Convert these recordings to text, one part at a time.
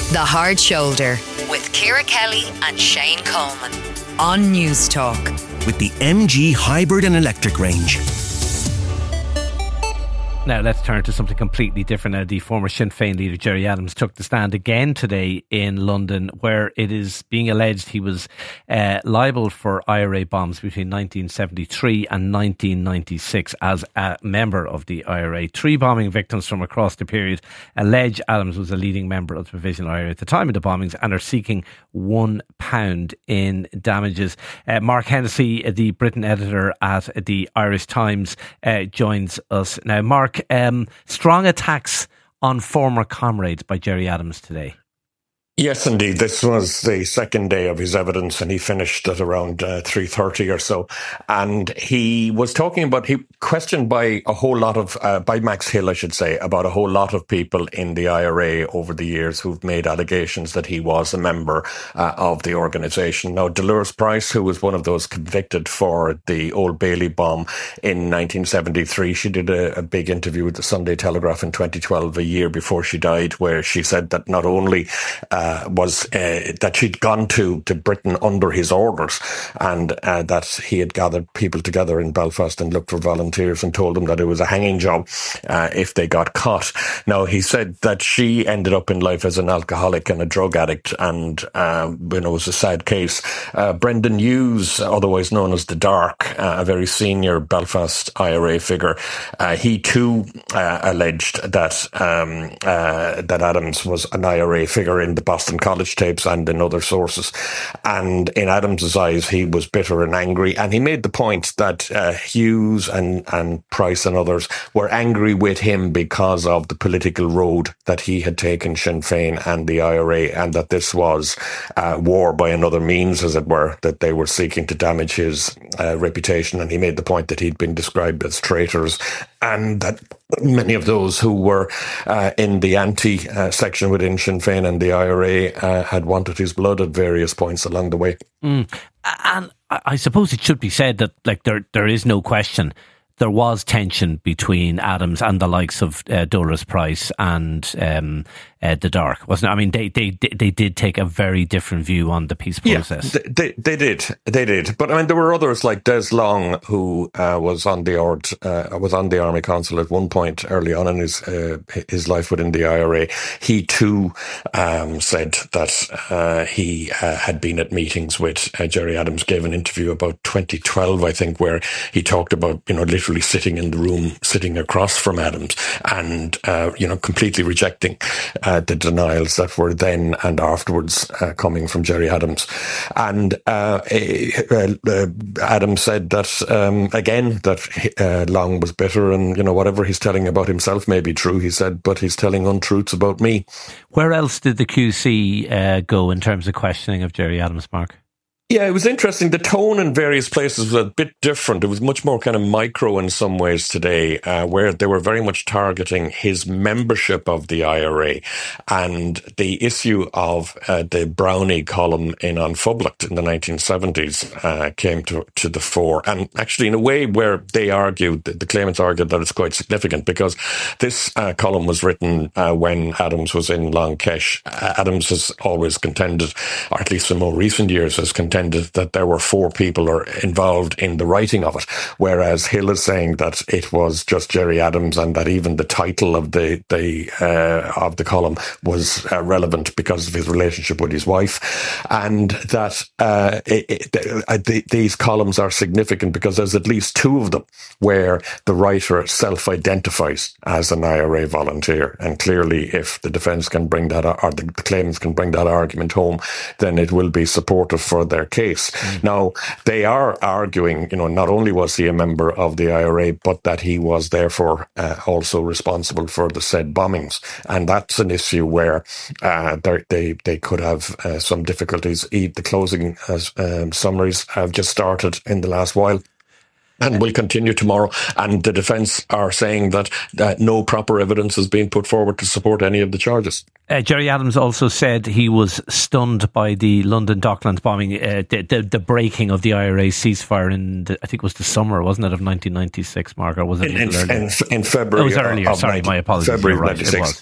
The Hard Shoulder with Ciara Kelly and Shane Coleman on News Talk. With the MG hybrid and electric range. Now let's turn to something completely different. The former Sinn Féin leader Gerry Adams took the stand again today in London, where it is being alleged he was liable for IRA bombs between 1973 and 1996 as a member of the IRA. 3 bombing victims from across the period allege Adams was a leading member of the Provisional IRA at the time of the bombings and are seeking £1 in damages. Mark Hennessy, the Britain editor at the Irish Times, joins us now. Mark, strong attacks on former comrades by Gerry Adams today. Yes, indeed. This was the second day of his evidence, and he finished at around 3:30 or so. And he was questioned by a whole lot of, by Max Hill, I should say, about a whole lot of people in the IRA over the years who've made allegations that he was a member of the organisation. Now, Dolores Price, who was one of those convicted for the Old Bailey bomb in 1973, she did a big interview with the Sunday Telegraph in 2012, a year before she died, where she said that not only that she'd gone to Britain under his orders, and that he had gathered people together in Belfast and looked for volunteers and told them that it was a hanging job if they got caught. Now, he said that she ended up in life as an alcoholic and a drug addict, and it was a sad case. Brendan Hughes, otherwise known as the Dark, a very senior Belfast IRA figure, he too alleged that Adams was an IRA figure in the Boston College tapes and in other sources. And in Adams's eyes, he was bitter and angry. And he made the point that Hughes and Price and others were angry with him because of the political road that he had taken Sinn Féin and the IRA, and that this was war by another means, as it were, that they were seeking to damage his reputation. And he made the point that he'd been described as traitors, and that many of those who were in the anti-section within Sinn Féin and the IRA had wanted his blood at various points along the way. And I suppose it should be said that there is no question there was tension between Adams and the likes of Dolores Price and the Dark, wasn't it? I mean, they did take a very different view on the peace process. Yeah, they did. But I mean, there were others like Des Long, who was on the Army Council at one point early on in his life within the IRA. He too said that he had been at meetings with Gerry Adams. Gave an interview about 2012, I think, where he talked about literally sitting in the room, sitting across from Adams, and completely rejecting the denials that were then and afterwards coming from Gerry Adams. And Adams said that, again, that Long was bitter, and, whatever he's telling about himself may be true, he said, but he's telling untruths about me. Where else did the QC go in terms of questioning of Gerry Adams, Mark? Yeah, it was interesting. The tone in various places was a bit different. It was much more kind of micro in some ways today, where they were very much targeting his membership of the IRA, and the issue of the Brownie column in An Phoblacht in the 1970s came to the fore. And actually, in a way where they argued, the claimants argued that it's quite significant, because this column was written when Adams was in Long Kesh. Adams has always contended, or at least in more recent years has contended, that there were 4 people involved in the writing of it, whereas Hill is saying that it was just Gerry Adams, and that even the title of the column was relevant because of his relationship with his wife, and that these columns are significant because there's at least 2 of them where the writer self-identifies as an IRA volunteer, and clearly if the defence can bring that, or the claimants can bring that argument home, then it will be supportive for their case. Now, they are arguing, not only was he a member of the IRA, but that he was therefore also responsible for the said bombings. And that's an issue where they could have some difficulties. The closing summaries have just started in the last while, and will continue tomorrow. And the defence are saying that no proper evidence has been put forward to support any of the charges. Gerry Adams also said he was stunned by the London Docklands bombing, the breaking of the IRA ceasefire in, I think it was the summer, wasn't it, of 1996, Mark? Or was it in February? It was earlier, sorry, my apologies. February 96. Yeah. And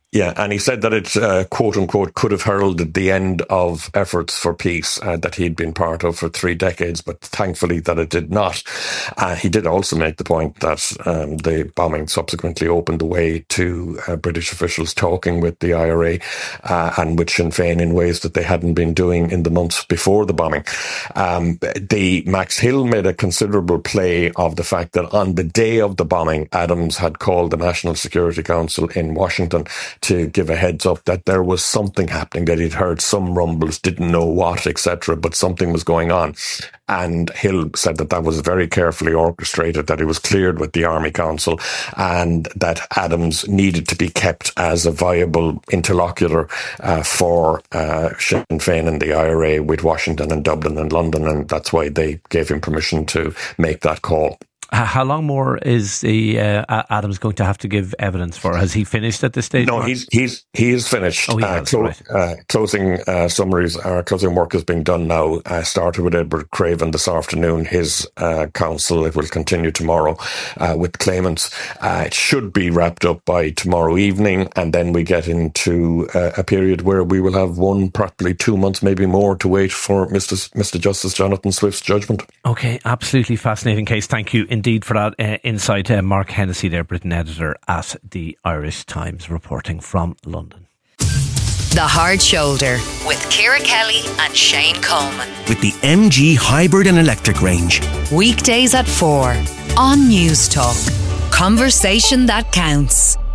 Yeah, and he said that it, quote unquote, could have heralded the end of efforts for peace that he'd been part of for 3 decades, but thankfully that it did not. He did also make the point that the bombing subsequently opened the way to British officials talking with the IRA and with Sinn Féin in ways that they hadn't been doing in the months before the bombing. The Max Hill made a considerable play of the fact that on the day of the bombing, Adams had called the National Security Council in Washington to give a heads up that there was something happening, that he'd heard some rumbles, didn't know what, etc., but something was going on. And Hill said that was very carefully orchestrated, that it was cleared with the Army Council, and that Adams needed to be kept as a viable interlocutor for Sinn Féin and the IRA with Washington and Dublin and London, and that's why they gave him permission to make that call. How long more is the Adams going to have to give evidence for? Has he finished at this stage? No, he is finished. Oh, he has, right. Closing summaries, closing work is being done now. Started with Edward Craven this afternoon. His counsel, it will continue tomorrow with claimants. It should be wrapped up by tomorrow evening, and then we get into a period where we will have probably 2 months, maybe more, to wait for Mr. Justice Jonathan Swift's judgment. Okay, absolutely fascinating case. Thank you indeed for that insight. Mark Hennessy there, Britain editor at the Irish Times, reporting from London. The Hard Shoulder with Ciara Kelly and Shane Coleman. With the MG hybrid and electric range. Weekdays at 4 on News Talk. Conversation that counts.